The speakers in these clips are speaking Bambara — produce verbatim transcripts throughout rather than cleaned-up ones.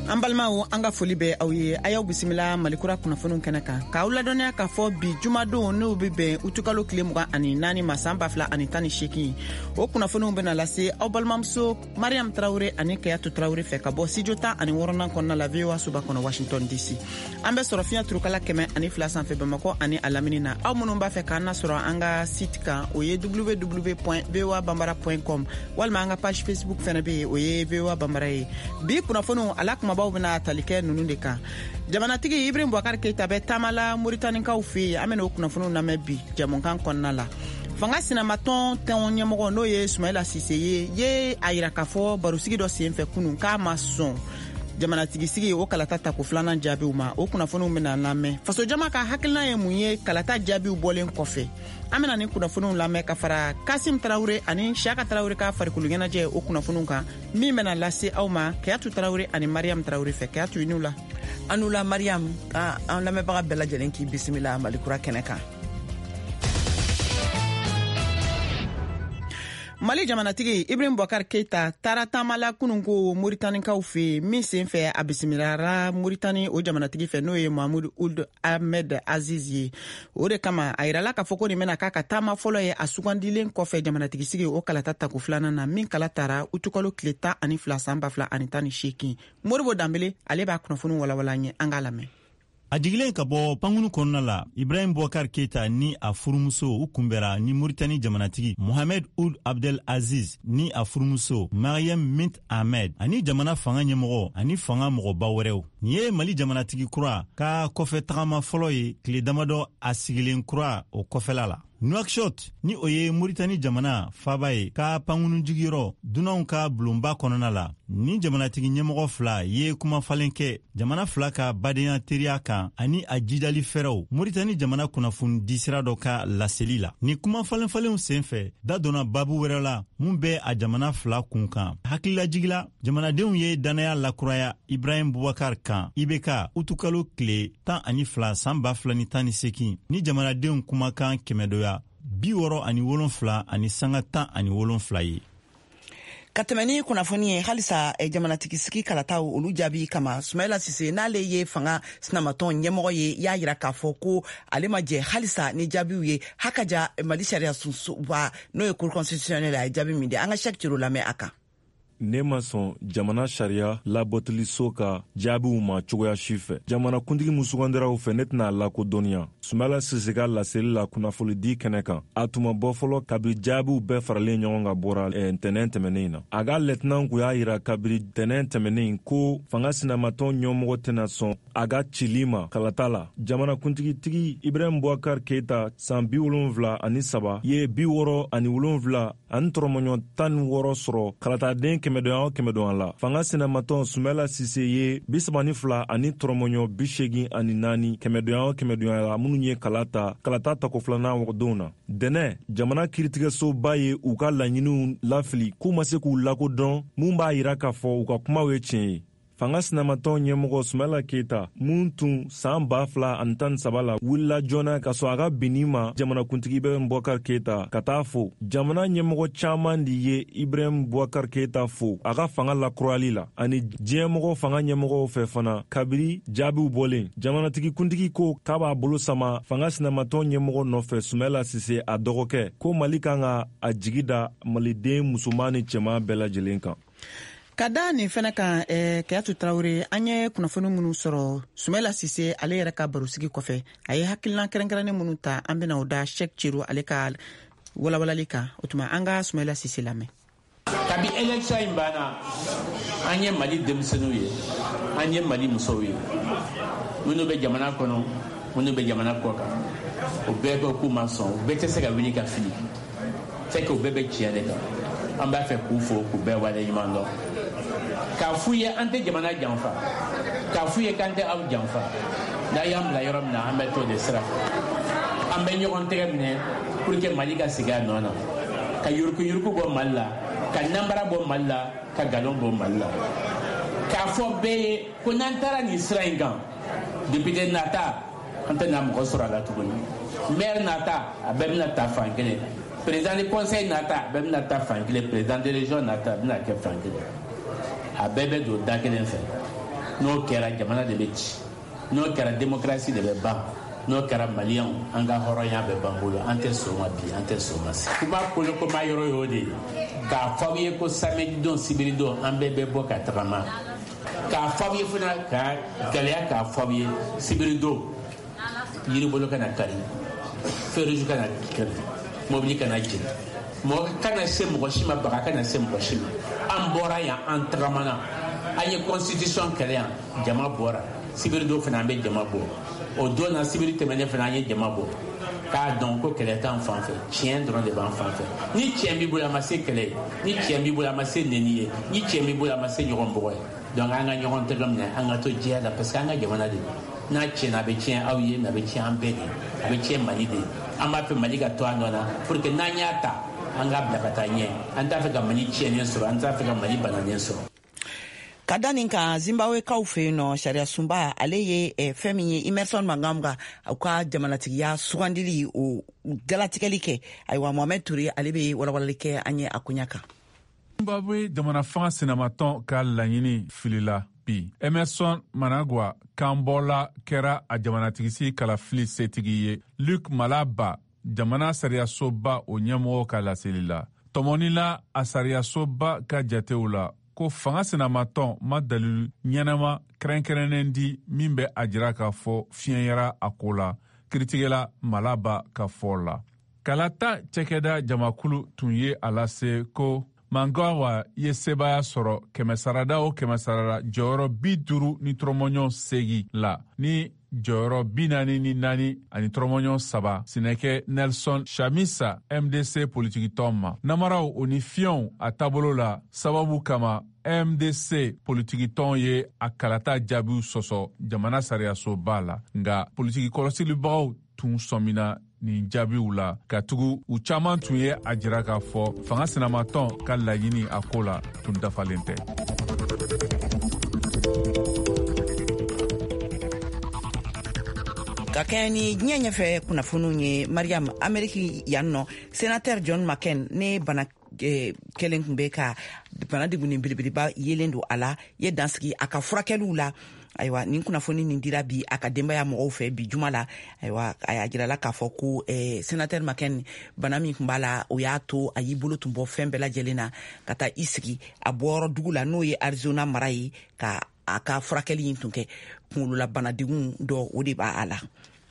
An balimaw an ka foli bɛ aw ye a y'aw bisimila malikura kunnafoniw kɛnɛ kan k'aw ladɔnniya k'a fɔ bi jumadon n'o bɛ bɛn utukalo tile mugan ani naani ma san ba fila ani tan ni seegin o kunnafoniw bɛna lase aw balimamuso Mariam Tarawele ani Kayatu Tarawele fɛ ka bɔ studio tan ani wɔɔrɔnan kɔnɔna la V O A soba kɔnɔ Washington D C an bɛ sɔrɔ fiɲɛ turukala kɛmɛ ani fila sanfɛ Bamakɔ ani a lamini na aw minnu b'a fɛ k'an nasɔrɔ an ka site kan o ye w w w point v o a bambara point com walima an ka page Facebook fɛnɛ bɛ yen o ye V O A Bambara ye bi kunnafoniw ala kuma baw bena talikɛ nunu de kan jamanatigi Ibrahim Boubacar Keita bɛ taamala Mauritanienkaw fɛ yen an bena o kunnafoniw lamɛn bi jamukan kɔnɔna la fanga sinamatɔn tɛn ɲɛmɔgɔ n'o ye Sumayila Sise ye ye a yira k'a fɔ barosigi dɔ senfɛ kunun k'a ma sɔn jamanatigisigi o kalata tako filanan jaabiw ma o kunnafoniw bena lamɛn faso jama ka hakilina ye mun ye kalata jaabiw bɔlen kɔfɛ an bena ni kunnafoniw lamɛn ka fara Kasim Tarawele ani Shaka Tarawele ka farikolo ɲɛnajɛ o kunnafoniw kan min bena lase aw ma Kayatu Tarawele ani Mariam Tarawele fɛ Kayatu inu la anu la Mariam ka an lamɛnbaga bɛɛ lajɛlen k'i bisimila malikura kɛnɛ kan. Mali jamanatigi Ibrahim Boubacar Keita taara taamala kunun ko Mauritanienkaw fɛ min senfɛ a bisimilara Mauritanie o jamanatigi fɛ n'o ye Mahamudu Ould Ahmed Aziz ye o de kama a yirala k'a fɔ ko nin bɛna k'a ka taama fɔlɔ ye a sugandilen kɔfɛ jamanatigisi o kalata tako filanan na min kala taara utukalo tile tan ani fila san ba fila ani tan ni seegin Moribo Danbele ale b'a kunnafoni walawala an ye an k'a lamɛn. A jigilen ka bɔ pangunu kɔnɔna la Ibrahim Boubacar Keita ni a furumuso u kunbɛra ni Mauritanie jamanatigi Mohamed Ould Abdel Aziz ni a furumuso Mariam Mint Ahmed ani jamana fanga ɲɛmɔgɔ ani fanga mɔgɔba wɛrɛw. Nin ye Mali jamanatigi kura ka kɔfɛ tagama fɔlɔ ye tile damadɔ a sigilen kura o kɔfɛla la. Nouakchott ni o ye Mauritanie jamana faba ye ka pangunu jigiyɔrɔ dunanw ka bulonba kɔnɔna la ni jamanatigi ɲɛmɔgɔ fila ye kuma falen kɛ jamana fila ka badenya teriya kan ani a jidali fɛrɛw Mauritanie jamana kunnafoni di sira dɔ ka laseli la. Ni kuma falen falenw senfɛ da donna babu wɛrɛ la mun bɛ a jamana fila kun kan. Hakililajigila jamanadenw ye danaya lakuraya Ibrahim Boubacar kan I B K utukalo tile tan ani fila san ba fila ni tan ni seegin ni jamanadenw kumakan kɛmɛ dɔ bi wɔɔrɔ ani wolonfila ani sanga tan ani wolonfila ye. Ka tɛmɛ ni kunnafoni ye halisa jamanatigisi kalataw olu jaabi kama Sumayila Sise n'ale ye fanga sinamatɔn ɲɛmɔgɔ ye y'a yira k'a fɔ ko ale ma jɛ halisa ni jaabiw ye hakaja Mali sariya sunsuba n'o ye cour constitutionnelle a ye jaabi min di an ka Cheikh Thilo lamɛn a kan. Ne ma sɔn jamana sariya labɔtiliso ka jaabiw ma cogoya si fɛ. Jamana kuntigi min sugandiraw fɛ ne tɛna lakodɔnniya. Sumayila Sise ka laseli la kunnafolidi kɛnɛ kan. A tuma bɔ fɔlɔ kabiri jaabiw bɛɛ faralen ɲɔgɔn ka bɔra eh, ntɛnɛn tɛmɛnen na. A ka lɛtɛnant kun y'a yira kabiri ntɛnɛn tɛmɛnen ko fanga sinamatɔn ɲɛmɔgɔ tɛna sɔn a ka cili ma kalata la. Jamana kuntigitigi Ibrahim Boubacar Keita san bi wolonfila ani saba ye bi wɔɔrɔ ani wolonfila ani tɔrɔmɔɲɔ tan ni wɔɔrɔ sɔrɔ kalataden kɛmɛdɔnya o kɛmɛdɔnya la. Fanga sinamatɔn Sumayila Sise ye bi saba ni fila ani tɔrɔmɔɲɔ bi seegin ani naani kɛmɛdɔnya o kɛmɛdɔnya la minnu ye kalata kalata tako filanan wɔgɔdonw na. Dɛnɛ jamana kiiritigɛsoba ye u ka laɲiniw lafili k'u ma se k'u lakodɔn mun b'a yira k'a fɔ u ka kumaw ye tiɲɛ ye. Fanga sinamatɔn ɲɛmɔgɔ Sumayila Keita mun tun san ba fila ani tan ni saba la wulila joona ka sɔrɔ a ka binni ma jamanakuntigi Ibrahim Boubacar Keita ka taa fo. Jamana ɲɛmɔgɔ caman de ye Ibrahim Boubacar Keita fo a ka fanga lakurali la ani diɲɛmɔgɔ fanga ɲɛmɔgɔw fɛ fana kabiri jaabiw bɔlen. Jamanatigi kuntigi ko k'a b'a bolo sama fanga sinamatɔn ɲɛmɔgɔ nɔfɛ Sumayila Sise a dɔgɔkɛ ko Mali kan ka a jigi da maliden musoman ni cɛman bɛɛ lajɛlen kan. Ka da nin fɛnɛ kan eh, Kayatu Tarawele an ye kunnafoni minnu sɔrɔ Sumayila Sise ale yɛrɛ ka barosigi kɔfɛ a ye hakilina kɛrɛnkɛrɛnnen minnu ta an bɛna o da Cheikh Thilo ale ka walawalali kan o tuma an ka Sumayila Sise lamɛn. Kabi election in banna an ye Mali denmisɛnninw ye an ye Mali musow ye minnu bɛ jamana kɔnɔ minnu bɛ jamana kɔ kan o bɛɛ bɛ k'u ma sɔn o bɛɛ tɛ se ka wuli ka fili c'est que o bɛɛ bɛ tiɲɛ de kan an b'a fɛ k'u fo k'u bɛɛ wale ɲuman dɔn. K'a f'u ye an tɛ jamana janfa k'a f'u ye k'an tɛ aw janfa n'a y'an bila yɔrɔ min na an bɛ t'o de sira an bɛ ɲɔgɔn tɛgɛ minɛ pour que Mali ka segin a nɔ na ka yuruku yuruku bɔ Mali la ka nanbara bɔ Mali la ka galon bɔ Mali la k'a fɔ bɛɛ ye ko n'an taara nin sira in kan député nata an tɛ na mɔgɔ sɔrɔ a la tuguni maire nata a bɛɛ bɛna ta fan kelen président du conseil nata a bɛɛ bɛna ta fan kelen président de région nata a bɛna kɛ fan kelen a bɛɛ bɛ don da kelen fɛ n'o kɛra jamana de bɛ ci, n'o kɛra démocratie de bɛ ban, n'o kɛra maliyɛnw an ka hɔrɔnya bɛ ban bolo, an tɛ sɔn o ma bi, an tɛ sɔn o ma se. Kuma kolokoma yɔrɔ y'o de ye, k'a fɔ aw ye ko samedi don sibiri don an bɛɛ bɛ bɔ ka tagama, k'a fɔ aw ye fana ka gɛlɛya k'a fɔ aw ye sibiri don yiribolo kana kari, feereju kana kari, mobili kana jeni, mɔgɔ kana se mɔgɔ si ma, baga kana se mɔgɔ si ma. An bɔra yan an tagamana, an ye constitution kɛlɛ yan, jama bɔra, sibiri don fana an bɛ jama bɔ, o don na sibiri tɛmɛnen fana an ye jama bɔ, k'a dɔn ko kɛlɛ t'an fan fɛ, tiɲɛ dɔrɔn de b'an fan fɛ. Ni tiɲɛ b'i bolo a ma se kɛlɛ ye, ni tiɲɛ b'i bolo a ma se nɛni ye, ni tiɲɛ b'i bolo a ma se ɲɔgɔn bɔgɔ ye. Donc an ka ɲɔgɔn tɛgɛ minɛ, an ka to jɛya la parce que an ka jamana de n'a tiɲɛna a bɛ tiɲɛ aw ye, mais a bɛ tiɲɛ an bɛɛ de, a bɛ tiɲɛ Mali de. An b'a fɛ Mali ka to a nɔ na pour que n'an y'a ta an k'a bila ka taa ɲɛ, an t'a fɛ ka Mali tiɲɛnen sɔrɔ, an t'a fɛ ka Mali bananen sɔrɔ. Ka da nin kan Zimbabwekaw fɛ yen nɔ sariya sunba ale ye eh, fɛn min ye Emerson Mnangagwa u ka jamanatigiya sugandili o dalatigɛli kɛ. Ayiwa Mohamed Ture ale bɛ walawalali kɛ an ye a koɲa kan. Zimbabwe jamana fanga senamatɔn ka laɲini filila bi. Emerson Mnangagwa kan bɔla kɛra a jamanatigisi kalafili setigi ye. Luc Malaba jamana sariyasoba o ɲɛmɔgɔ ka laseli la. Tɔmɔnila a sariyasoba ka jatew la ko fanga senamatɔn ma dalilu ɲɛnama kɛrɛnkɛrɛnnen di min bɛ a jira k'a fɔ fiɲɛyara a ko la, kiritigɛla Malaba ka fɔ la. Kalata cɛkɛda jamakulu tun ye a lase ko Mnangagwa ye sebaya sɔrɔ kɛmɛsarada o kɛmɛsarada jɔyɔrɔ bi duuru ni tɔrɔmɔɲɔ segi la, ni jɔyɔrɔ bi naani ni naani ani tɔrɔmɔɲɔ saba sinɛkɛ Nelson Chamisa M D C politikitɔn ma. Namaraw o ni fiɲɛw a taabolo la sababu kama M D C politikitɔn ye a kalata jaabiw sɔsɔ jamana sariyasoba la, nga politiki kɔlɔsilibagaw tun sɔmina nin jaabiw la ka tugu u caman tun ye a jira k'a fɔ fanga senamatɔn ka laɲini a ko la tun dafalen tɛ. Ka kɛɲɛ ni diɲɛ ɲɛfɛ kunnafoniw ye Mariam, Ameriki yan nɔ Senateur John McCain ne bana eh, kelen tun bɛ ka bana degunin belebeleba yelen don a la, ye dansigi a ka furakɛliw la. Ayiwa nin kunnafoni nin dira bi a ka denbaya mɔgɔw fɛ bi juma la. Ayiwa a y'a jirala k'a fɔ ko eh, Senateur McCain bana min tun b'a la o y'a to a y'i bolo tun bɔ fɛn bɛɛ lajɛlen na ka taa i sigi a bɔyɔrɔ dugu la n'o ye Arizona mara ye ka a ka furakɛli in tun kɛ. Kunkolola banadegun dɔ o de b'a a la.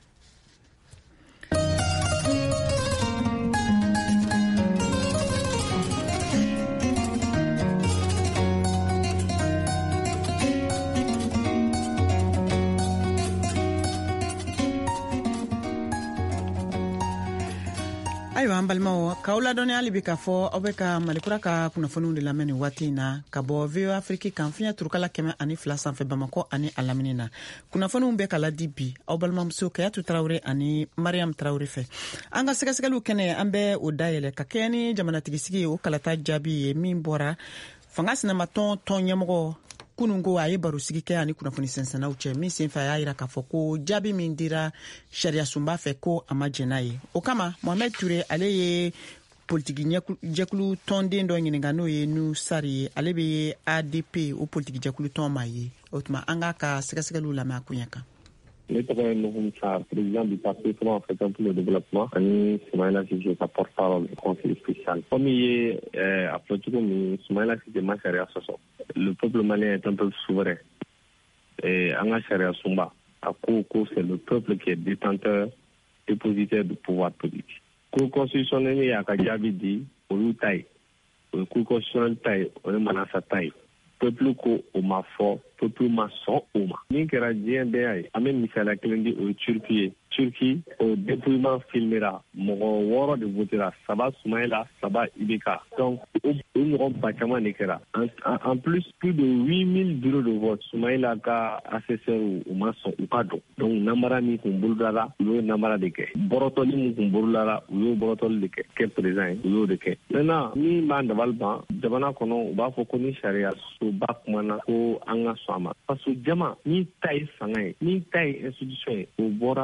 Ayiwa an balimaw k'aw ladɔnniya hali bi k'a fɔ aw bɛ ka Malikura ka kunnafoniw de lamɛn nin waati in na ka bɔ V O A Afrique kan fiɲɛ turukala kɛmɛ ani fila sanfɛ Bamakɔ ani a lamini na. Kunnafoniw bɛ ka ladi bi aw balimamuso Kayatu Tarawele ani Mariam Tarawele fɛ. An ka sɛgɛsɛgɛliw kɛnɛ an bɛ o dayɛlɛ ka kɛɲɛ ni jamanatigisigi ye o kalata jaabi ye min bɔra fanga senamatɔn tɔn ɲɛmɔgɔ kunun ko a ye baro sigi kɛ ani kunnafoni sɛnsɛnnaw cɛ min senfɛ a y'a yira k'a fɔ ko jaabi min dira sariya sunba fɛ ko a ma jɛn n'a ye. O kama Mohamed Ture ale ye politiki jɛkulu tɔnden dɔ ɲininka n'o ye Nusari ye, ale bɛ A D P o politiki jɛkulu tɔn ma ye. O tuma an k'a ka sɛgɛsɛgɛliw lamɛn a kuɲɛ kan. Ne tɔgɔ ye Nuhum Sarr, président du parti Front africain pour le développement, ani Soumaïla Cissé ka porte-parole du conseil spécial. Comme il est euh, à Plotico, Soumaïla Cissé ma charia soso. Le peuple malien est un peuple souverain. Et en charia Sumba, à Koko, c'est le peuple qui est détenteur, dépositaire du pouvoir politique. Cour constitutionnelle, il y a Kajabi dit, au Loutaï. Le cour constitutionnelle taille, on est manasa taille. Peuple ko o ma fɔ peuple ma sɔn o ma min kɛra diɲɛ bɛɛ y'a ye an bɛ misaliya kelen di o ye Turki ye. Turki o dépouillement filmera mɔgɔ wɔɔrɔ de votera saba Soumaïla saba I B K donc o ɲɔgɔn ba caman de kɛra en, en plus plus de huit mille bureaux de vote Soumaïla ka assesseur u ma sɔn u ka dɔn donc namara min kun boloda la u y'o namara de kɛ bɔrɔtɔli min kun boloda la u y'o bɔrɔtɔli de kɛ kɛ président ye u y'o de kɛ maintenant min b'an dabali ban jamana kɔnɔ u b'a fɔ ko ni sariya soba kumana ko an ka sɔn a ma parce que jama min ta ye fanga ye min ta ye institution ye o bɔra a laban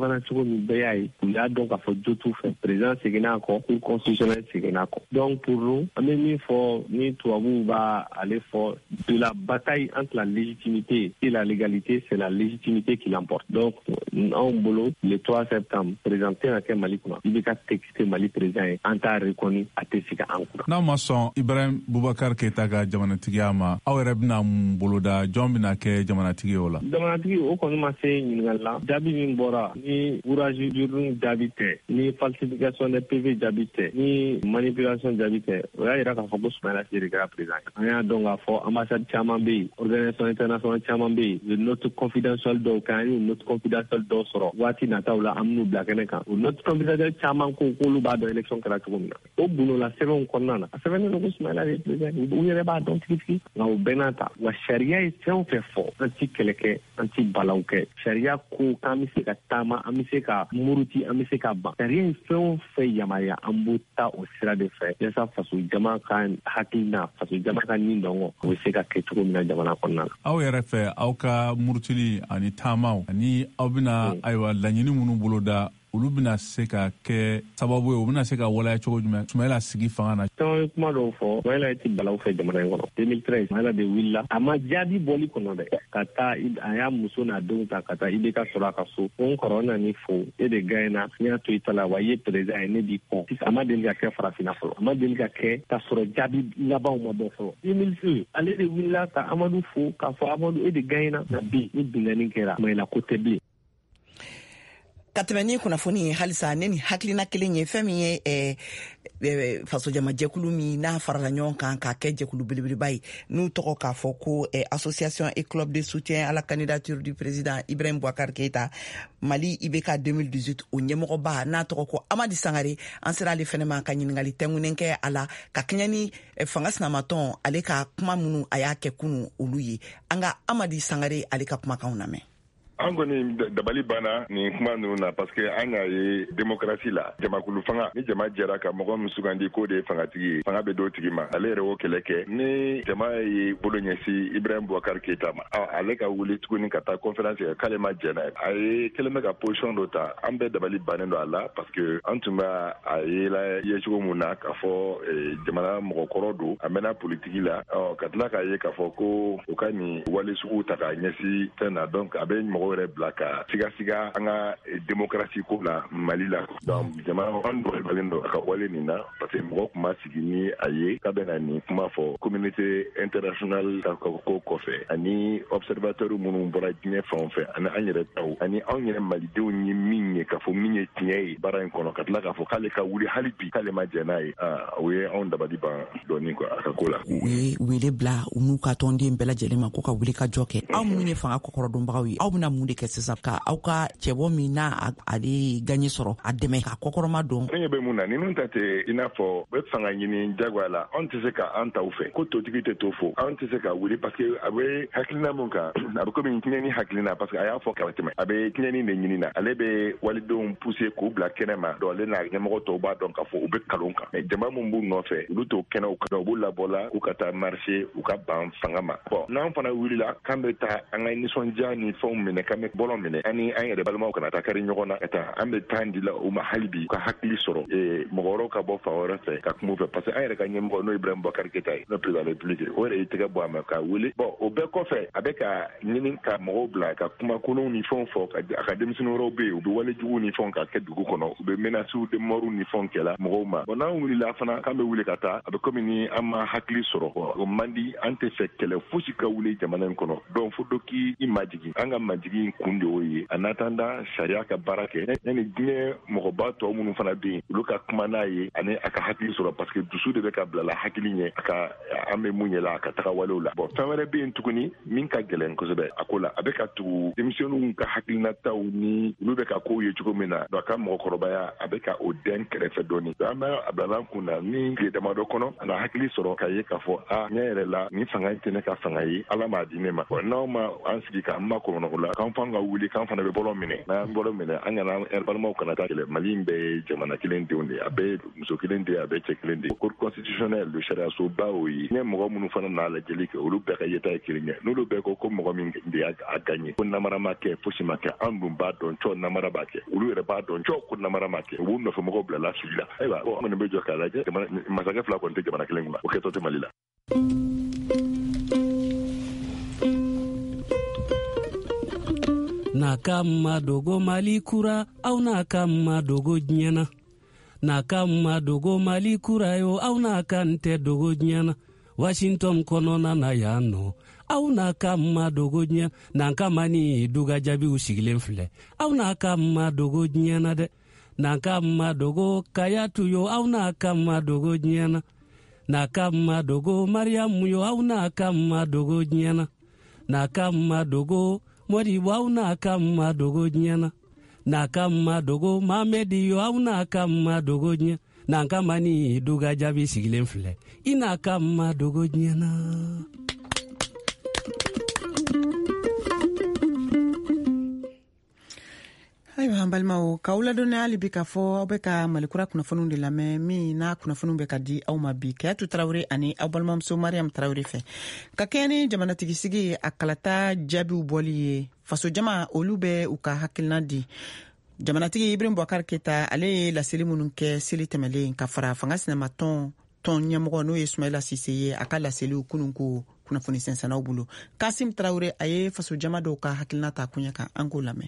ɲɔgɔnna cogo min bɛɛ y'a ye u y'a dɔn k'a fɔ jo t'u fɛ président seginna a kɔ cour constitutionnelle seginna a kɔ donc pour nous an bɛ min fɔ ni tubabuw b'a ale fɔ de la bataille entre la légitimité et la légalité c'est la légitimité qui l'emporte donc anw bolo le trois septembre président tɛ ka kɛ Mali kɔnɔ i bɛ ka texte Mali président ye an t'a reconnu a tɛ se ka an kunna. N'aw ma sɔn Ibrahim Boubacar Keita ka jamanatigiya ma aw yɛrɛ bɛna mun boloda jɔn bɛna kɛ jamanatigi o la. Jamanatigi o kɔni ma se ɲininkali la jaabi min bɔra ni bourrage d'urne jaabi tɛ ni falsification des P V jaabi tɛ ni manipulation jaabi tɛ o y'a jira k'a fɔ ko Soumaïla Cissé de kɛra président an y'a dɔn k'a fɔ ambassade caman bɛ yen organisation internationale caman bɛ yen note confidentielle dɔw kan an y'u note confidentielle dɔw sɔrɔ waati nataw la an bɛn'u bila kɛnɛ kan o note confidentielle caman ko k'olu b'a dɔn élection kɛra cogo min na o bundola sɛbɛnw kɔnɔna na a sɛbɛnnen don ko Soumaïla de ye président u yɛrɛ b'a dɔn tigitigi nka o bɛɛ n'a ta wa sariya ye fɛn o fɛn fɔ an ti kɛlɛ kɛ an ti balaw kɛ sariya ko k'an bɛ se ka taama an bɛ se ka muruti an bɛ se ka ban sariya ye fɛn o fɛn yamaruya an b'o ta o sira de fɛ yasa faso jama ka hakilina faso jama ka nin dɔngɔ o bɛ se ka kɛ cogo min na jamana kɔnɔna na. Aw yɛrɛ fɛ aw ka murutili ani taamaw ani aw bɛna ayiwa laɲini minnu boloda olu bɛna se ka kɛ sababu ye o bɛna se ka walaya cogo jumɛn Soumaïla sigi fanga na. Caman ye kuma dɔw fɔ Soumaïla ye ti balaw fɛ jamana in kɔnɔ deux mille treize Soumaïla de wulila a ma jaabi bɔli kɔnɔ dɛ ka taa a y'a muso n'a denw ta ka taa I B K sɔrɔ a ka so ko n kɔrɔ na ni fo e de gagnena n y'a to i ta la wa i ye président ye ne b'i kɔ a ma deli ka kɛ farafinna fɔlɔ a ma deli ka kɛ ka sɔrɔ jaabi labanw ma bɔ fɔlɔ deux mille seize ale de wulila ka Amadu fo k'a fɔ Amadu e de gagnena na bi ni bingani kɛra Soumaïla ko tɛ bilen. Ka tɛmɛ ni kunnafoni ye halisa ne ni hakilina kelen ye fɛn min ye eh, eh, faso jama jɛkulu min n'a farala ɲɔgɔn kan k'a kɛ jɛkulu belebeleba ye n'u tɔgɔ k'a fɔ ko eh, association et club de soutien à la candidature du président Ibrahim Boubacar Keita Mali I B K deux mille dix-huit o ɲɛmɔgɔba n'a tɔgɔ ko Amadi Sangare an sera ale fɛnɛ ma ka ɲininkali tɛŋunen kɛ a la ka kɛɲɛ ni eh, fanga sinamatɔn ale ka kuma minnu a y'a kɛ kunu olu ye an ka Amadi Sangare ale ka kumakanw lamɛn. An kɔni dabali banna nin kuma ninnu na parce que an y'a ye démocratie la jamakulu fanga ni jama jɛra ka mɔgɔ min sugandi k'o de ye fangatigi ye fanga bɛ d'o tigi ma ale yɛrɛ y'o kɛlɛ kɛ ni jama ye bolo ɲɛsin Ibrahim Boubacar Keita ma ale ka wuli tuguni ka taa conférence kɛ k'ale ma jɛn n'a ye a ye kɛlen bɛ ka position dɔ ta an bɛɛ dabali bannen don a la parce que an tun bɛ a yela ye cogo min na k'a fɔ jamana mɔgɔkɔrɔ don a mɛnna politiki la ka tila k'a ye k'a fɔ ko u ka nin wale sugu ta k'a ɲɛsin fɛn na donc a bɛ mɔgɔ wɛrɛ bila ka siga siga an ka démocratie ko la Mali la donc jamana an dɔgɔbalen don a ka wale nin na parce que mɔgɔ tun ma sigi ni a ye k'a bɛna nin kuma fɔ communauté internationale ka ko kɔfɛ ani observateur minnu bɔra diɲɛ fan o fɛ ani an yɛrɛ taw ani anw yɛrɛ malidenw ye min ye k'a fɔ min ye tiɲɛ ye baara in kɔnɔ ka tila k'a fɔ k'ale ka wuli hali bi k'ale ma jɛn n'a ye o ye anw dabali ban dɔɔnin quoi a ka ko la. U ye wele bila u n'u ka tɔnden bɛɛ lajɛlen ma ko ka wuli ka jɔ kɛ aw minnu ye fanga kɔkɔrɔdonbagaw ye aw bɛna mun de kɛ sisan ka aw ka cɛbɔ min na ale gagne sɔrɔ a dɛmɛ ka kɔkɔrɔma dɔn. An ɲɛ bɛ mun na ninnu ta tɛ i n'a fɔ bɛ fanga ɲini jagoya la anw tɛ se ka an taw fɛ ko totigi tɛ to fo anw tɛ se ka wuli parce que a bɛ hakilina mun kan a bɛ komi tiɲɛni hakilina parce que a y'a fɔ ka tɛmɛ a bɛ tiɲɛni de ɲini na ale bɛ walidenw pousser k'u bila kɛnɛ ma donc ale n'a ɲɛmɔgɔ tɔw b'a dɔn k'a fɔ u bɛ kalon kan mais jama mun b'u nɔfɛ olu t'o kɛnɛw kan u b'u labɔ la k'u ka taa marcher u ka ban fanga ma bon n'an fana wulila k'an bɛ taa an ka nisɔndiya ni fɛnw minɛ k'an bɛ bɔlɔn minɛ ani an yɛrɛ balimaw kana taa kari ɲɔgɔn na ka taa an bɛ taa di la u ma hali bi u ka hakili sɔrɔ mɔgɔ wɛrɛw ka bɔ fan wɛrɛ fɛ ka kuma fɛ parce que an yɛrɛ ka ɲɛmɔgɔ n'o ye Ibrahim Boubacar Keita ye n'o président de la République o yɛrɛ y'i tɛgɛ bɔ a ma k'a wele bon o bɛɛ kɔfɛ a bɛ ka ɲini ka mɔgɔw bila ka kuma kolonw ni fɛnw fɔ a ka denmisɛnnin wɛrɛw bɛ yen u bɛ walejuguw ni fɛnw ka kɛ dugu kɔnɔ u bɛ menaces de mort ni fɛnw kɛla mɔgɔw ma bon n'an wulila fana k'an bɛ wuli ka taa a bɛ komi ni an ma hakili sɔrɔ o man di an tɛ fɛ kɛlɛ fosi ka wuli jamana in kɔnɔ donc fo dɔ k'i majigin an ka majigin kun de y'o ye a n'attendant sariya ka baara kɛ yanni diɲɛ mɔgɔba tɔw minnu fana bɛ yen olu ka kuma n'a ye ani a ka hakili sɔrɔ parce que dusu de bɛ ka bila la hakili ɲɛ a ka an bɛ mun yɛlɛ a ka taga walew la bon fɛn wɛrɛ bɛ yen tuguni min ka gɛlɛn kosɛbɛ a ko la a bɛ ka tugu denmisɛnninw ka hakilinataw ni olu bɛ ka kow ye cogo min na donc a ka mɔgɔkɔrɔbaya a bɛ ka o dɛn kɛrɛfɛ dɔɔnin an bɛ a bila an kun na ni tile damadɔ kɔnɔ a na hakili sɔrɔ k'a ye k'a fɔ a ɲɛ yɛrɛ la nin fanga in tɛ ne ka fanga ye ala m'a di ne ma bon n'aw ma an sigi k'an ma kɔnɔnɔgɔ la k'an fan ka wuli k'an fana bɛ bɔlɔ minɛ n'an bɔlɔ minɛ an kana an balimaw kana taa kɛlɛ. Mali in bɛɛ jamana kelen denw de, a bɛɛ muso kelen de, a bɛɛ cɛ kelen de. Cour constitutionnelle le sariyasoba o ye ni mɔgɔ minnu fana n'a lajɛli kɛ olu bɛɛ ka yeta ye kelen ye. N'olu bɛɛ ko ko mɔgɔ min de y'a gagné ko namara ma kɛ fosi ma kɛ an dun b'a dɔn cɔ namara b'a kɛ olu yɛrɛ b'a dɔn cɔ ko namara ma kɛ u b'u nɔfɛ mɔgɔw bila la fili la. Ayiwa an kɔni bɛ jɔ k'a lajɛ masakɛ fila kɔni tɛ jamana kelen kunna o kɛtɔ tɛ Mali la. Na kama dogo Mali kura au na kama dogo nyana. Na kama dogo Mali kura yo au na kante dogo nyana. Washington konona na yano au na kama dogo nyana. Na kama ni duga jabi usigilen file au na kama dogo nyana de. Na kama dogo kayatu yo au na kama dogo nyana. Na kama dogo Mariamu yo au na kama dogo nyana. Na kama dogo Mori wau na kama dogo nyana. Na kama dogo Mamedi yo au na kama dogo nyana. Na kama ni duga jabi sigilen file ina kama dogo nyana. Ayiwa balimaw k'aw ladɔnniya hali bi k'a fɔ aw bɛ ka malikura kunnafoniw de lamɛn min n'a kunnafoniw bɛ ka di aw ma bi Kayatu Tarawele ani aw balimamuso Mariam Tarawele fɛ ka kɛɲɛ ni jamanatigisi ye a kalata jaabiw bɔli ye faso jama olu bɛ u ka hakilina di. Jamanatigi Ibrahim Boubacar Keita ale ye laseli minnu kɛ seli tɛmɛlen ka fara fanga sinamatɔn tɔn ɲɛmɔgɔ n'o ye Sumayila Sise ye a ka laseliw kunun ko kunnafoni sɛnsɛnnaw bolo. Kasim Tarawele a ye faso jama dɔw ka hakilina ta kuɲɛ kan an k'o lamɛn.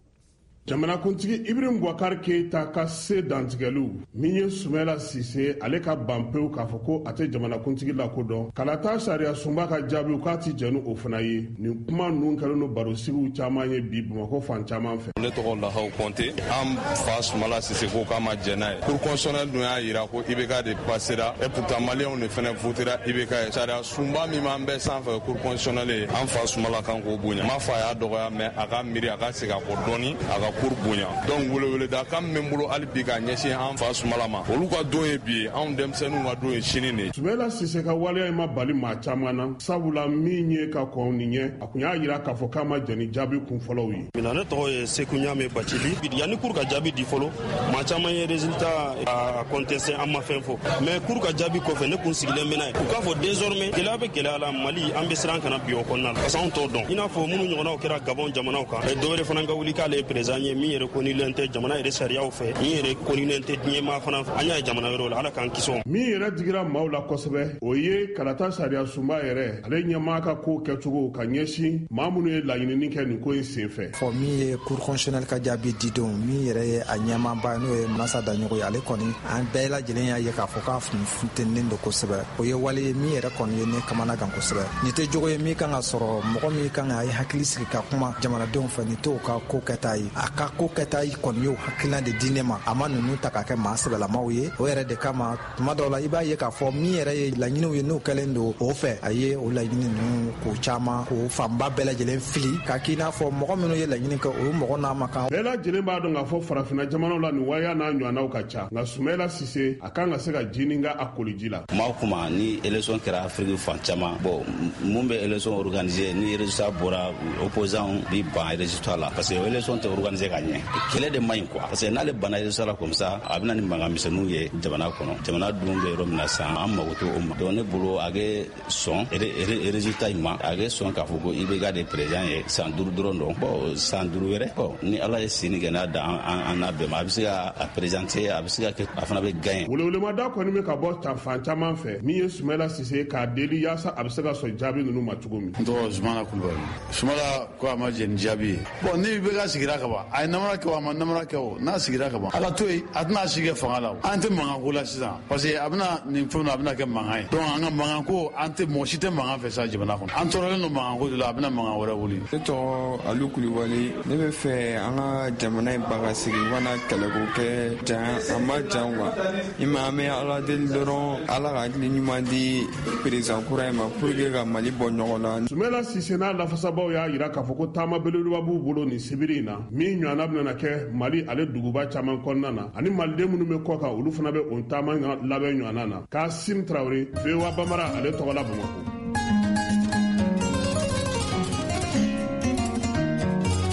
Jamanakuntigi Ibrahim Boubacar Keita ka se dantigɛliw min ye Sumayila Sise ale ka ban pewu k'a fɔ ko a tɛ jamanakuntigi lakodɔn kalata sariya sunba ka jaabiw k'a ti jɛnu o fana ye nin kuma ninnu kɛlen don barosigiw caman ye bi Bamakɔ fan caman fɛ. Ne tɔgɔ Lahaw Kɔnte an fa Sumayila Sise ko k'a ma jɛn n'a ye. Cour constitutionnelle dun y'a jira ko I B K de passera et pourtant maliyɛnw de fana votera I B K ye. Sariya sunba min b'an bɛɛ sanfɛ Cour constitutionnelle ye an fa Sumayila kan k'o bonya. M'a fɔ a y'a dɔgɔya mais a ka miiri a ka segin a kɔ dɔɔni a ka cour bonya. Donc weleweleda kan min bolo hali bi ka ɲɛsin an fa Sumayila ma olu ka don ye bi anw denmisɛnninw ka don ye sini de. Sumayila Sise ka waleya in ma bali maa caman na sabula min ye ka kɔn nin ɲɛ a kun y'a jira k'a fɔ k'a ma jɛn ni jaabi kun fɔlɔw ye. Mina ne tɔgɔ ye Seku Ɲame Bacili yanni cour ka jaabi di fɔlɔ maa caman ye résultat a contesté an ma fɛn fɔ mais cour ka jaabi kɔfɛ ne kun sigilen bɛ n'a ye u k'a fɔ désormais gɛlɛya bɛ gɛlɛya la Mali an bɛ siran kana bi o kɔnɔna la parce que anw t'o dɔn i n'a fɔ minnu ɲɔgɔnnaw kɛra Gabon jamanaw kan dɔwɛrɛ fana ka wuli k'ale ye président ye min yɛrɛ konilen tɛ jamana yɛrɛ sariyaw fɛ min yɛrɛ konilen tɛ diɲɛmaa fana an y'a ye jamana wɛrɛw la ala k'an kisi o ma. Min yɛrɛ digira maaw la kosɛbɛ o ye kalata sariya sunba yɛrɛ ale ɲɛmaa ka ko kɛcogo ka ɲɛsin maa minnu ye laɲinini kɛ nin ko in senfɛ. Fɔ min ye cour constitutionnelle ka jaabi didenw min yɛrɛ ye a ɲɛmaaba n'o ye Masa Daɲɔgɔn ye ale kɔni an bɛɛ lajɛlen y'a ye k'a fɔ k'a funtɛnilen don kosɛbɛ o ye wale ye min yɛrɛ kɔni ye ne kamana gan kosɛbɛ nin tɛ jogo ye min kan ka sɔrɔ mɔgɔ min kan ka ye hakili sigi ka kuma jamanadenw fɛ nin t'o ka ko kɛta ye a ka ko kɛta ye kɔni ye hakilina de di ne ma a ma ninnu ta k'a kɛ maa sɛbɛlamaw ye o yɛrɛ de kama tuma dɔw la i b'a ye k'a fɔ min yɛrɛ ye laɲiniw ye n'o kɛlen don o fɛ a ye o laɲini ninnu k'o caman k'o fanba bɛɛ lajɛlen fili k'a k'i n'a fɔ mɔgɔ minnu ye laɲini kɛ o mɔgɔ n'a ma kan. Bɛɛ lajɛlen b'a dɔn k'a fɔ farafinna jamanaw la nin waleya n'a ɲɔgɔnnaw ka ca nka Sumayila Sise a kan ka se ka jinin ka a koliji la. Maa kuma ni élection kɛra Afrique fan caman bon mun bɛ élection organiser ni résultat bɔra opposant bi ban résultat la parce que élection tɛ organiser ka ɲɛ kɛlɛ de man ɲi quoi parce que n'ale banna résultat la comme ça a bɛna ni mankan misɛnninw ye jamana kɔnɔ jamana dun bɛ yɔrɔ min na sisan an mago t'o ma donc ne bolo a bɛ sɔn résultat in ma a bɛ sɔn k'a fɔ ko I B K de président ye san duuru dɔrɔn dɔn bon san duuru wɛrɛ bon ni ala ye sini kɛ n'a dan an n'a bɛɛ ma a bɛ se ka a présenter a bɛ se ka kɛ a fana bɛ gagner. Welewelemada kɔni bɛ ka bɔ ta fan caman fɛ min ye Sumayila Sise k'a deli yaasa a bɛ se ka sɔn jaabi ninnu ma cogo min. N tɔgɔ Zumana Kulubali Sumayila ko a ma jɛn ni jaabi ye bon ni I B K sigira ka ban a ye namara kɛ o a ma namara kɛ o n'a sigira ka ban ala to yen a tɛna si kɛ fanga la an tɛ mankan ko la sisan parce que a bɛna nin fɛn na a bɛna kɛ mankan ye donc an ka mankan ko an tɛ mɔgɔ si tɛ mankan fɛ sa jamana kɔnɔ an tɔɔrɔlen don mankan ko de la a bɛna mankan wɛrɛ wuli. Ne tɔgɔ Alu Kulubali ne bɛ fɛ an ka jamana in ban ka sigi u kana kɛlɛko kɛ jan a ma jan wa i ma an bɛ ala deli dɔrɔn ala ka hakili ɲuman di président kura in ma pour que ka Mali bɔ ɲɔgɔn na. Sumayila Sise n'a lafasabaw y'a jira k'a fɔ ko taama belebeleba b'u bolo nin sibiri in na min ɲɔgɔnna bɛna kɛ Mali ale duguba caman kɔnɔna na ani maliden minnu bɛ kɔ kan olu fana bɛ o taama labɛn ɲɔgɔnna na Kasim Tarawele V O A Bamara ale tɔgɔ la Bamakɔ.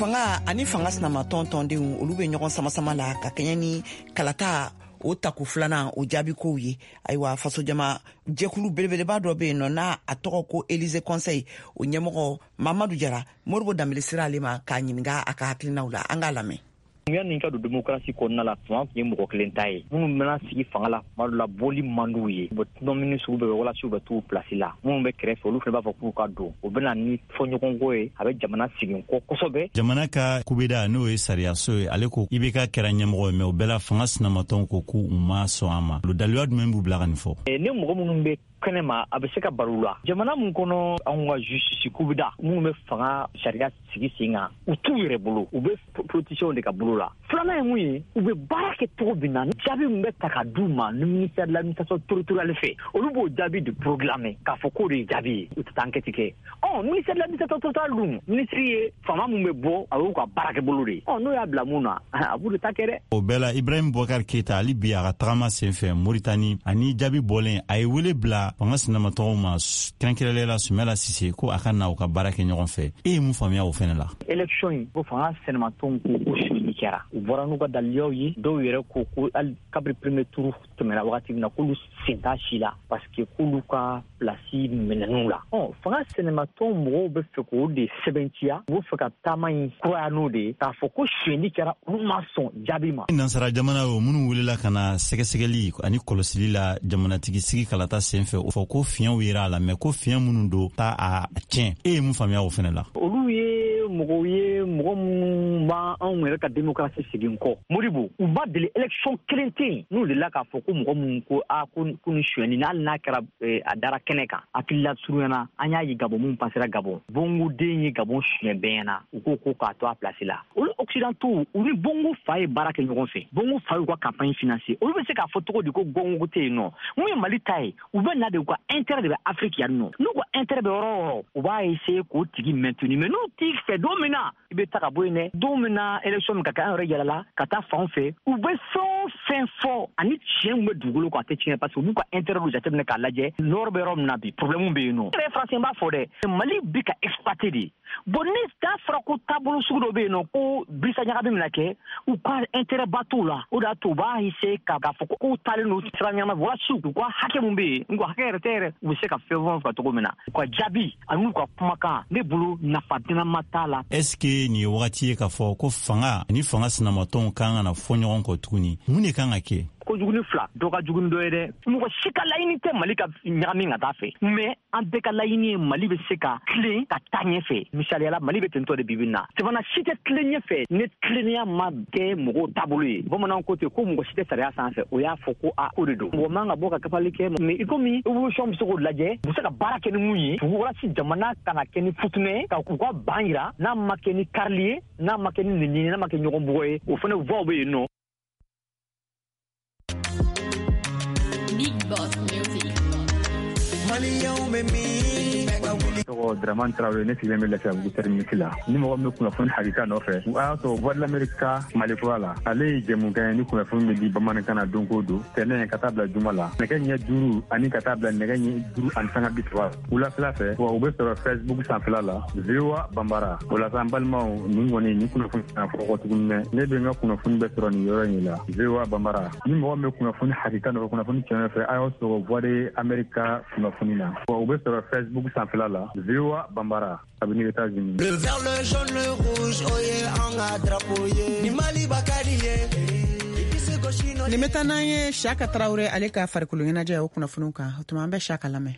fanga ani fanga sinama tɔntɔndenw olu be ɲɔgɔn samasama la ka kɛɲɛ ni kalata o taku filanan o jaabi kow ye. Ayiwa fasojama jɛkulu belebeleba dɔ be yen nɔ n'a a tɔgɔ ko Elise Conseil o ɲɛmɔgɔ Mamadu Jara Moribo Dambele sira ale ma k'a ɲininga a ka hakilinaw la. An k'a lamɛn. Yani ka don démocratie kɔnɔna la fanga tun ye mɔgɔ kelen ta ye minnu bɛna sigi fanga la kuma dɔ la bɔli man d'u ye u bɛ tɔnɔmini sugu bɛɛ walasa u bɛ t'u place la minnu bɛ kɛrɛfɛ olu fana b'a fɔ k'u ka don o bɛna ni fɔɲɔgɔnko ye a bɛ jamana segin kɔ kosɛbɛ. Jamana ka kubeda n'o ye sariyaso ye ale ko I B K kɛra ɲɛmɔgɔ ye mais o bɛɛ la fanga sinamatɔnw ko k'u ma sɔn a ma. Daliluya jumɛn b'u bila ka nin fɔ? Ni mɔgɔ minnu bɛ kɛnɛma a bɛ se ka baro la jamana min kɔnɔ anw ka justice kubeda minnu bɛ fanga sariya sigi sen kan u t'u yɛrɛ bolo u bɛ politiciens de ka bolo la. Filanan ye mun ye u bɛ baara kɛ cogo min na jaabi min bɛ ta ka d'u ma ni ministère de l'administration territoriale fɛ olu b'o jaabi de proclamer k'a fɔ k'o de ye jaabi ye u tɛ taa enquête kɛ. Ɔ ministère de l'administration territoriale dun ministre ye fama min bɛ bɔ a y'u ka baara kɛ bolo de ye. Ɔ n'o y'a bila mun na a b'u de ta kɛ dɛ. O bɛɛ la Ibrahim Boubacar Keita hali bi a ka tagama senfɛ Mauritanie ani jaabi bɔlen a ye wele bila fanga sinamatɔgɔw ma kɛrɛnkɛrɛnlen la Sumala Sise ko a ka na u ka baara kɛ ɲɔgɔn fɛ. E ye mun faamuya o fɛnɛ la? Élection in ko fanga sinamatɔw ko ko suivi kɛra u bɔra n'u ka daliluyaw ye dɔw yɛrɛ ko ko hali kabiri premier tour tɛmɛna wagati min na k'olu sen t'a si la parce que k'olu ka place minɛn'u la. Ɔ fanga sinamatɔw mɔgɔw bɛ fɛ k'o de sɛbɛntiya u b'o fɛ ka taama in kuraya n'o de ye k'a fɔ ko suɲɛni kɛra olu ma sɔn jaabi ma. Nansara jamana o minnu welela ka na sɛgɛsɛgɛli ani kɔlɔsili la jamanatigi sigi kalata senfɛ o fɔ ko fiɲɛw yera a la mais ko fiɲɛ minnu don taa a tiɲɛ. E ye mun faamuya o fɛnɛ la? Olu ye mɔgɔw ye mɔgɔ minnu b'an yɛrɛ ka démocratie segin kɔ. Moribo u ba deli élection kelen tɛ yen n'u delila k'a fɔ ko mɔgɔ minnu ko a ko ni suɲɛni hali n'a kɛra a dara kɛnɛ kan hakilila surunyana an y'a ye Gabon mun pasera Gabon Bongo den ye Gabon suɲɛ bɛnyana u ko ko k'a to a place la. Olu occidentaux u ni Bongo fa ye baara kɛ ɲɔgɔn fɛ Bongo fa y'u ka campagne financer olu bɛ se k'a fɔ cogo di ko Bongo tɛ yen nɔ mun ye Mali ta ye u bɛ na de u ka intérêt de bɛ Afrique yan nɔ n'u ka intérêt bɛ yɔrɔ o yɔrɔ u b'a essayer k'o tigi maintenir mais n'u t'i fɛ don min na i bɛ ta ka bɔ yen dɛ don min na élection min ka kɛ an yɛrɛ yɛlɛla ka taa fan fɛ u bɛ fɛn o fɛn fɔ ani tiɲɛ min bɛ dugukolo kan a tɛ tiɲɛ parce que u b'u ka intérêt dɔ jateminɛ k'a lajɛ nord bɛ yɔrɔ min na bi problème bɛ yen nɔ. Ne yɛrɛ français b'a fɔ dɛ Mali bi ka exploiter de bon ni n'a fɔra ko taabolo sugu dɔ bɛ yen nɔ ko Birisa Ɲagami bɛna kɛ u ka intérêt ba t'u la o de y'a to u b'a essayer k'a fɔ ko taalen don sira ɲanama walasa u ka hakɛ min bɛ yen n ko hakɛ yɛrɛ tɛ yɛrɛ u bɛ se ka fɛn fɛn faga cogo min na u ka jaabi ani u ka kumakan ne bolo nafa dɛnɛma t'a la. Est-ce que nin ye wagati ye k'a fɔ ko fanga ani fanga sinamatɔnw kan ka na fɔ ɲɔgɔn kɔ tuguni mun de kan ka kɛ? Ko juguni fila dɔ ka juguni dɔ ye dɛ mɔgɔ si ka laɲini tɛ Mali ka ɲagami ka taa fɛ mais an bɛɛ ka laɲini ye Mali bɛ se ka tilen ka taa ɲɛfɛ misaliyala Mali bɛ tentɔ de bibi na jamana si tɛ tilen ɲɛfɛ ni tilennenya ma kɛ mɔgɔw taabolo ye bamananw ko ten ko mɔgɔ si tɛ sariya sanfɛ o y'a fɔ ko a ko de don mɔgɔ man ka bɔ ka kafali kɛ mais i komi évolution bɛ se k'o lajɛ u bɛ se ka baara kɛ ni mun ye walasa jamana kana kɛ ni futunɛ ka u ka ban jira n'a ma kɛ ni karili ye n'a ma kɛ ni nɛnini n'a ma kɛ ɲɔgɔn bugɔ ye o fana voix bɛ yen nɔ. tɔgɔ Dramane Traoré ne sigilen bɛ Lafiyabugu terminus la ni mɔgɔ min bɛ kunnafoni hakika nɔfɛ o y'a sɔrɔ Voix de l'Amérique Mali kura la ale ye jɛmukan ye ni kunnafoni bɛ di bamanankan na don o don tɛnɛ ka taa bila juma la nɛgɛ ɲɛ duuru ani ka taa bila nɛgɛ ɲɛ duuru ani sanga bi saba wulafɛla fɛ wa u bɛ sɔrɔ Facebook sanfɛla la V O A Banbara o la an balimaw nin kɔni ni kunnafoni kan fɔ tuguni mɛ ne bɛ n ka kunnafoni bɛ sɔrɔ nin yɔrɔ in la V O A Banbara ni mɔgɔ min bɛ kunnafoni hakika nɔfɛ kunnafoni tiɲɛ fɛ a y'aw sɔrɔ Voix de l'Amérique kunnafoni na wa u bɛ sɔrɔ Facebook sanfɛla la V O A Banbara abini États-Unis. Le vert, le jaune, le rouge, oye anga drapeau ye. Ni Mali bakari ye. Ni meta n'an ye Siyaka Tarawele ale ka farikolo ɲɛnajɛ o kunnafoniw kan o tuma an bɛ Siyaka lamɛn.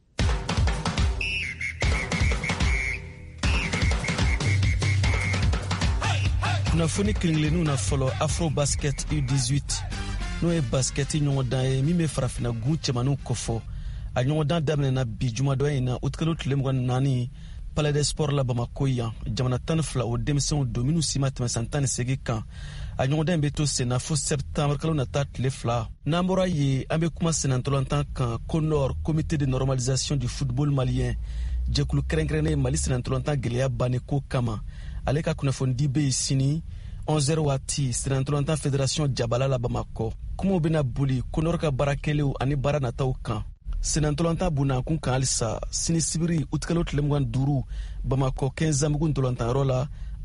Kunnafoni kelen-kelenninw na fɔlɔ Afro Basket U dix-huit n'o ye basketi ɲɔgɔndan ye min bɛ farafina gu cɛmaninw kɔfɔ a ɲɔgɔndan daminɛna bi jumadɔ in na utikalo tile mugan naani Palais des Sports la Bamako yan jamana tan ni fila o denmisɛnw don minnu si ma tɛmɛ san tan ni seegin kan a ɲɔgɔndan in bɛ to sen na fo septembre kalo nata tile fila n'an bɔra yen an bɛ kuma senatɔlantan kan ko nord comité de normalisation du football malien jɛkulu kɛrɛnkɛrɛnnen Mali senatɔlantan gɛlɛya bannen ko kama ale ka kunnafoni bɛ yen sini onze heures waati senatɔlantan fédération jabala la Bamako kumaw bɛna boli ko nord ka baara kɛlenw ani baara nataw kan senatɔlantan bunakun kan halisa sini sibiri utikalo tile mugan duuru Bamako quinze zanbugu ntolantanyɔrɔ la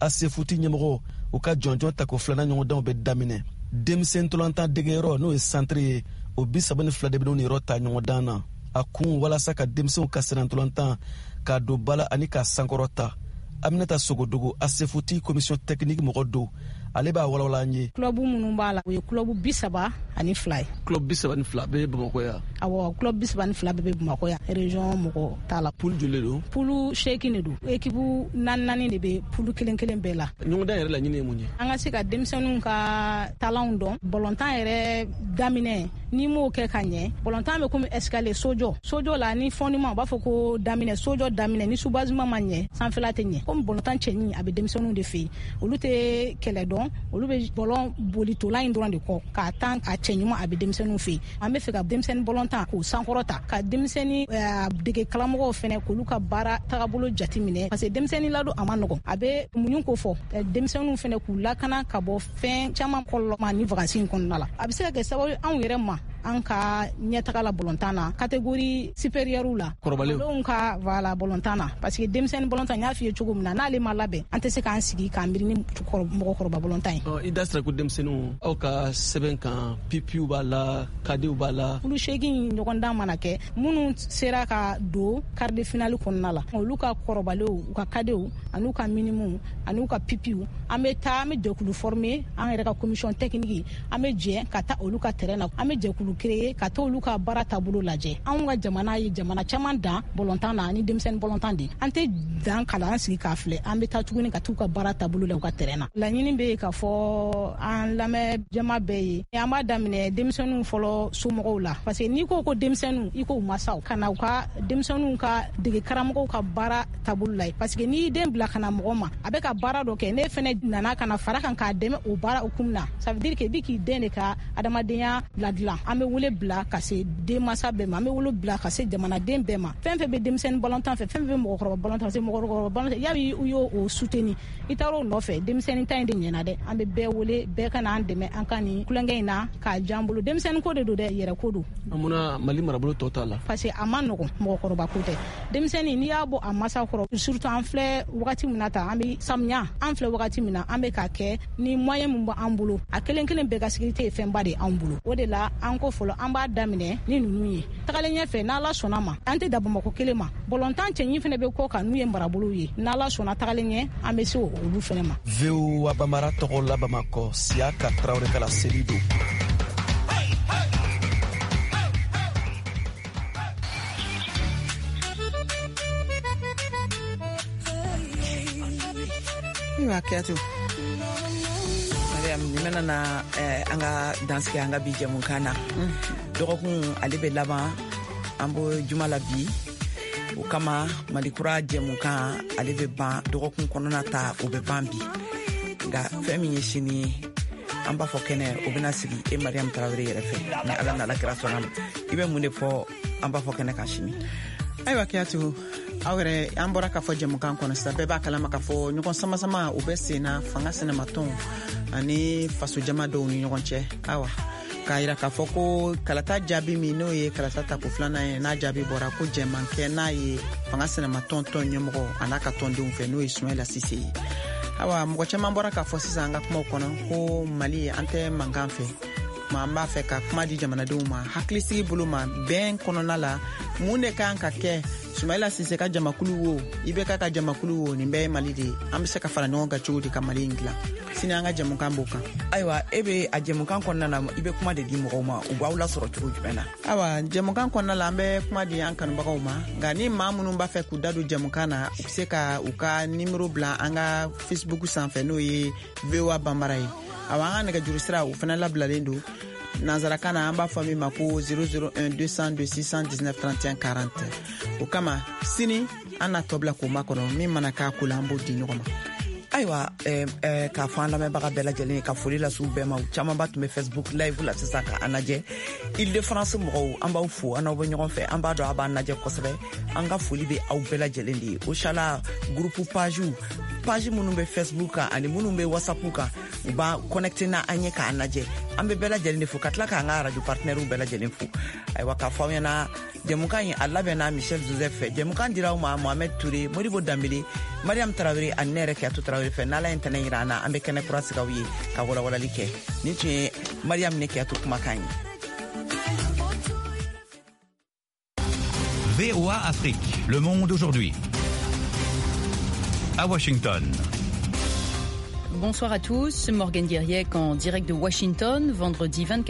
asefuti ɲɛmɔgɔ u ka jɔnjɔn ta ko filana ɲɔgɔndanw bɛ daminɛ denmisɛn ntolantan degeyɔrɔ n'o ye santiri ye o bi saba ni fila de bɛn'o ni yɔrɔ ta ɲɔgɔndan na a kun walasa ka denmisɛnw ka siran ntolantan ka don bala ani ka sankɔrɔ ta Aminata Sogodogo asefuti commission technique mɔgɔ do ale b'a walawala an ye club minnu b'a la o ye club bi saba ani fila ye club bi saba ni fila bɛɛ Bamakɔ yan awɔ club bi saba ni fila bɛɛ bɛ Bamakɔ yan région mɔgɔ t'a la poule joli don poule seegin de don équipe naani naani de bɛ poule kelen kelen bɛɛ la ɲɔgɔndan yɛrɛ la ɲini ye mun ye an ka se ka denmisɛnninw ka talanw dɔn bɔlɔntan yɛrɛ daminɛ ni m'o kɛ ka ɲɛ bɔlɔntan bɛ komi escalier sojɔ sojɔ la ni fondement u b'a fɔ ko daminɛ sojɔ daminɛ ni soubasement ma ɲɛ sanfɛla tɛ ɲɛ komi bɔlɔntan cɛnin a bɛ denmisɛnninw de fɛ yen olu tɛ kɛlɛ dɔn olu bɛ bɔlɔn bolitola in dɔrɔn de kɔ k'a tan a cɛ ɲuman a bɛ denmisɛnninw fɛ yen an bɛ fɛ ka denmisɛnnin bɔlɔntan k'o sankɔrɔta ka denmisɛnnin dege kalamɔgɔw fɛnɛ k'olu ka baara tagabolo jate minɛ parce que denmisɛnnin ladon a ma nɔgɔn a bɛ mun ko fɔ denmisɛnninw fɛnɛ k'u lakana ka bɔ fɛn caman kɔlɔlɔ ma ni vacances in kɔnɔna la a bɛ se ka kɛ sababu anw yɛrɛ ma an ka ɲɛtaga la bɔlɔntan na catégorie supérieure la kɔrɔbalenw ka voilà bɔlɔntan na parce que denmisɛnnin bɔlɔntan y'a f'i ye cogo min na n'ale ma labɛn an tɛ se k'an sigi k'an miiri ni mɔgɔkɔrɔba bɔlɔntan ye i da sera ko denmisɛnninw aw ka sɛbɛn kan pipiw b'a la kadew b'a la olu seegin ɲɔgɔndan mana kɛ minnu sera ka don quart de finale kɔnɔna la olu ka kɔrɔbalenw u ka kadew ani u ka minimuw ani u ka pipiw an bɛ taa an bɛ jɛkulu former an yɛrɛ ka commission technique an bɛ jɛ ka taa olu ka terrain na an bɛ jɛkulu créer ka taa olu ka baara taabolo lajɛ anw ka jamana ye jamana caman dan bɔlɔntan na ani denmisɛnnin bɔlɔntan de an tɛ dan kala an sigi k'a filɛ an bɛ taa tuguni ka t'u ka baara taabolo la u ka terrain na laɲini bɛ ka fɔ an lamɛn jama bɛɛ ye an b'a daminɛ denmisɛnninw fɔlɔ somɔgɔw la parce que n'i ko ko denmisɛnninw i ko u masaw ka na u ka denmisɛnninw ka dege karamɔgɔw ka baara taabolo la parce que n'i den bila ka na mɔgɔ ma a bɛ ka baara dɔ kɛ ne fɛnɛ nana ka na fara kan k'a dɛmɛ o baara hukumu na ça veut dire que i bɛ k'i den de ka adamadenya ladilan an bɛ wele bila ka se denmansa bɛɛ ma an bɛ wele bila ka se jamanaden bɛɛ ma fɛn fɛn bɛ denmisɛnnin bɔlɔntan fɛ fɛn fɛn bɛ mɔgɔkɔrɔba bɔlɔntan fɛ mɔgɔkɔrɔba bɔlɔntan yabi u y'o o soutenir i taara o nɔfɛ denmisɛnnin ta in de ɲɛna dɛ an bɛ bɛɛ wele bɛɛ ka na an dɛmɛ an ka nin kulonkɛ in na k'a jan bolo denmisɛnnin ko de don dɛ yɛrɛ ko don munna Mali marabolo tɔ t'a la parce que a ma nɔgɔn mɔgɔkɔrɔba ko tɛ denmisɛnnin n'i y'a bɔ a masa kɔrɔ surtout an filɛ wagati min na ta an bɛ samiya an filɛ wagati min na an bɛ k'a kɛ ni moyen min b'an bolo a kelen kelen bɛɛ ka sécurité ye fɛnba de an bolo o de la an ko fɔlɔ an b'a daminɛ ni ninnu ye tagalen ɲɛfɛ n'Ala sɔnna ma an tɛ da Bamakɔ kelen ma bɔlɔntan cɛɲi fɛnɛ bɛ kɔ kan n'u ye marabolow ye n'Ala sɔnna tagalen ɲɛ an bɛ se olu fɛnɛ ma V O A Bamara tɔgɔ la Bamakɔ Siaka Traoré kala seli do Iwa kɛtu Mariam ni mena na an ka dansi an ka bi jamukan na dɔgɔkun ale bɛ laban an bɔ juma la bi o kama Malikura jamukan ale bɛ ban dɔgɔkun kɔnɔna ta o bɛ ban bi nka fɛn min ye sini ye an b'a fɔ kɛnɛ o bɛna sigi e Mariam Traoré yɛrɛ fɛ ni Ala n'Ala kira sɔnna ma i bɛ mun de fɔ an b'a fɔ kɛnɛ kan sini ayiwa kɛtu aw yɛrɛ an bɔra ka fɔ jamukan kɔnɔ sisan bɛɛ b'a kalama ka fɔ ɲɔgɔn samasama o bɛ sen na fanga sɛnɛmatɔnw ani faso jama dɔw ni ɲɔgɔn cɛ awa k'a yira k'a fɔ ko kalata jaabi min n'o ye kalata tako filanan ye n'a jaabi bɔra ko jɛmankɛ n'a ye fanga sɛnɛmatɔn tɔn ɲɛmɔgɔ a n'a ka tɔndenw fɛ n'o ye Sumahila Sise ye awa mɔgɔ caman bɔra k'a fɔ sisan an ka kumaw kɔnɔ ko Mali an tɛ mankan fɛ ma an b'a fɛ ka kuma di jamanadenw ma hakilisigi bolo ma bɛn kɔnɔna la mun de kan ka kɛ Sumahila Sise ka jamakulu wo I B K ka jamakulu wo nin bɛɛ ye Mali de ye an bɛ se ka fara ɲɔgɔn kan cogo di ka Mali in dilan sini an ka jamukan b'o kan ayiwa e bɛ a jamukan kɔnɔna na I bɛ kuma de di mɔgɔw ma u b'aw lasɔrɔ cogo jumɛn na awa jamukan kɔnɔna la an bɛ kuma di an kanubagaw ma nka ni maa minnu b'a fɛ k'u da don jamukan na u bɛ se ka u ka nimero bila an ka Facebook sanfɛ n'o ye V O A Bambara ye awa an ka nɛgɛjuru sira o fana labilalen don nanzarakan na an b'a fɔ min ma ko zéro zéro un deux cent deux six cent dix-neuf trente et un quarante o kama sini an na tɔ bila k'o makɔnɔ min mana k'a ko la an b'o di ɲɔgɔn ma ayiwa eh, eh, k'a fɔ an lamɛnbaga bɛɛ lajɛlen ka foli lasiw bɛɛ ma camanba tun bɛ Facebook live la sisan ka an lajɛ Île-de-France mɔgɔw an b'aw fo an n'aw bɛ ɲɔgɔn fɛ an b'a dɔn a b'an lajɛ kosɛbɛ an ka foli bɛ aw bɛɛ lajɛlen de ye Ochala groupe page page minnu bɛ Facebook kan ani minnu bɛ WhatsApp kan u b'a connecté na an ye k'an lajɛ an be bɛɛ lajɛlen de fo ka tila k'an ka radio partenaires bɛɛ lajɛlen fo ayiwa k'a fɔ aw ɲɛna jɛmukan ye a labɛnna michel joseph jɛmukan dira aw ma mohamed touré modibo dambele mariam tarawele ani ne yɛrɛ kɛyatu tarawele fɛ n'ala ye ntɛnɛ yira an na an be kɛnɛ kura sigaw ye ka walawalali kɛ nin tun ye mariam ne kɛyatu kumakan ye. V O A Afrique, le monde aujourd'hui. À Washington. Bonsoir à tous, Morgane Guerrier en direct de Washington, vendredi vingt-quatre